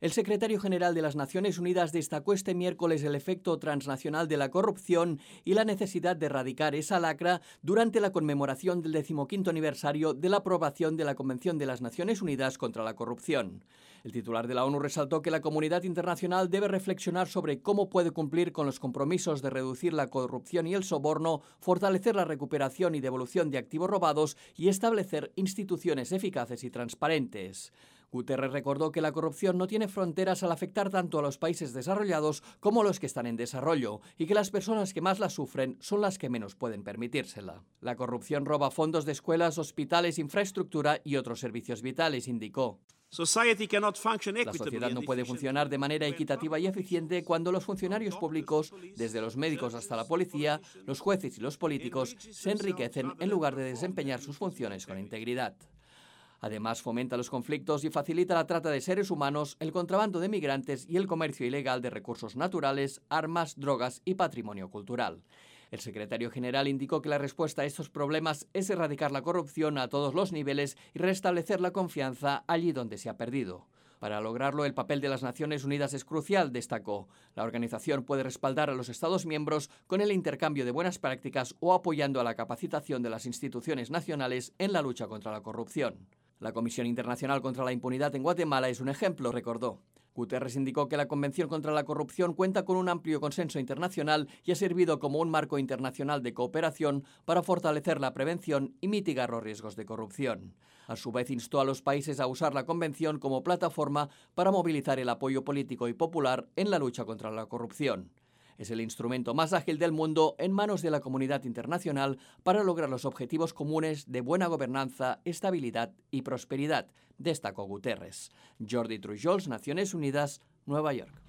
El secretario general de las Naciones Unidas destacó este miércoles el efecto transnacional de la corrupción y la necesidad de erradicar esa lacra durante la conmemoración del 15º aniversario de la aprobación de la Convención de las Naciones Unidas contra la Corrupción. El titular de la ONU resaltó que la comunidad internacional debe reflexionar sobre cómo puede cumplir con los compromisos de reducir la corrupción y el soborno, fortalecer la recuperación y devolución de activos robados y establecer instituciones eficaces y transparentes. Guterres recordó que la corrupción no tiene fronteras al afectar tanto a los países desarrollados como a los que están en desarrollo y que las personas que más la sufren son las que menos pueden permitírsela. La corrupción roba fondos de escuelas, hospitales, infraestructura y otros servicios vitales, indicó. La sociedad no puede funcionar de manera equitativa y eficiente cuando los funcionarios públicos, desde los médicos hasta la policía, los jueces y los políticos, se enriquecen en lugar de desempeñar sus funciones con integridad. Además, fomenta los conflictos y facilita la trata de seres humanos, el contrabando de migrantes y el comercio ilegal de recursos naturales, armas, drogas y patrimonio cultural. El secretario general indicó que la respuesta a estos problemas es erradicar la corrupción a todos los niveles y restablecer la confianza allí donde se ha perdido. Para lograrlo, el papel de las Naciones Unidas es crucial, destacó. La organización puede respaldar a los Estados miembros con el intercambio de buenas prácticas o apoyando a la capacitación de las instituciones nacionales en la lucha contra la corrupción. La Comisión Internacional contra la Impunidad en Guatemala es un ejemplo, recordó. Guterres indicó que la Convención contra la Corrupción cuenta con un amplio consenso internacional y ha servido como un marco internacional de cooperación para fortalecer la prevención y mitigar los riesgos de corrupción. A su vez, instó a los países a usar la Convención como plataforma para movilizar el apoyo político y popular en la lucha contra la corrupción. Es el instrumento más ágil del mundo en manos de la comunidad internacional para lograr los objetivos comunes de buena gobernanza, estabilidad y prosperidad, destacó Guterres. Jordi Trujols, Naciones Unidas, Nueva York.